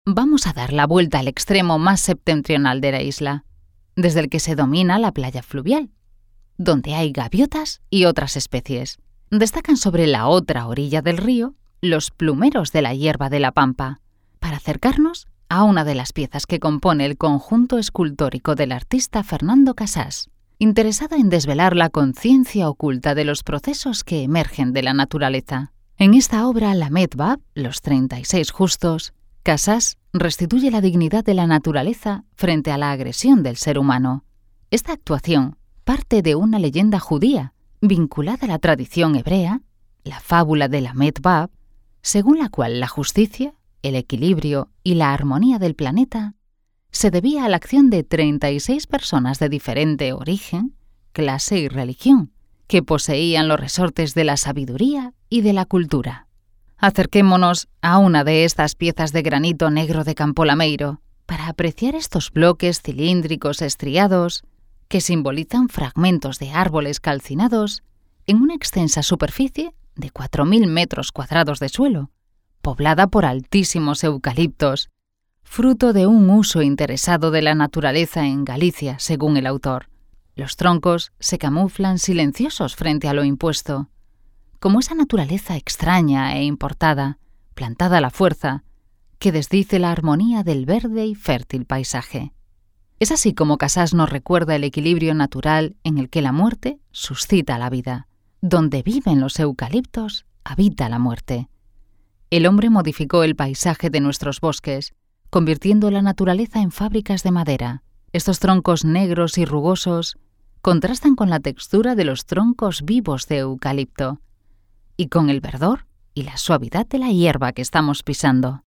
Vamos a dar la vuelta al extremo más septentrional de la isla, desde el que se domina la playa fluvial, donde hay gaviotas y otras especies. Destacan sobre la otra orilla del río los plumeros de la hierba de la pampa, para acercarnos a una de las piezas que compone el conjunto escultórico del artista Fernando Casas, interesado en desvelar la conciencia oculta de los procesos que emergen de la naturaleza. En esta obra, la Medbab, los 36 justos, Casas restituye la dignidad de la naturaleza frente a la agresión del ser humano. Esta actuación parte de una leyenda judía vinculada a la tradición hebrea, la fábula de la Medbab, según la cual la justicia, el equilibrio y la armonía del planeta se debía a la acción de 36 personas de diferente origen, clase y religión, que poseían los resortes de la sabiduría y de la cultura. Acerquémonos a una de estas piezas de granito negro de Campo Lameiro para apreciar estos bloques cilíndricos estriados que simbolizan fragmentos de árboles calcinados en una extensa superficie de 4.000 metros cuadrados de suelo, poblada por altísimos eucaliptos, fruto de un uso interesado de la naturaleza en Galicia, según el autor. Los troncos se camuflan silenciosos frente a lo impuesto, como esa naturaleza extraña e importada, plantada a la fuerza, que desdice la armonía del verde y fértil paisaje. Es así como Casas nos recuerda el equilibrio natural en el que la muerte suscita la vida. Donde viven los eucaliptos, habita la muerte. El hombre modificó el paisaje de nuestros bosques, convirtiendo la naturaleza en fábricas de madera. Estos troncos negros y rugosos contrastan con la textura de los troncos vivos de eucalipto y con el verdor y la suavidad de la hierba que estamos pisando.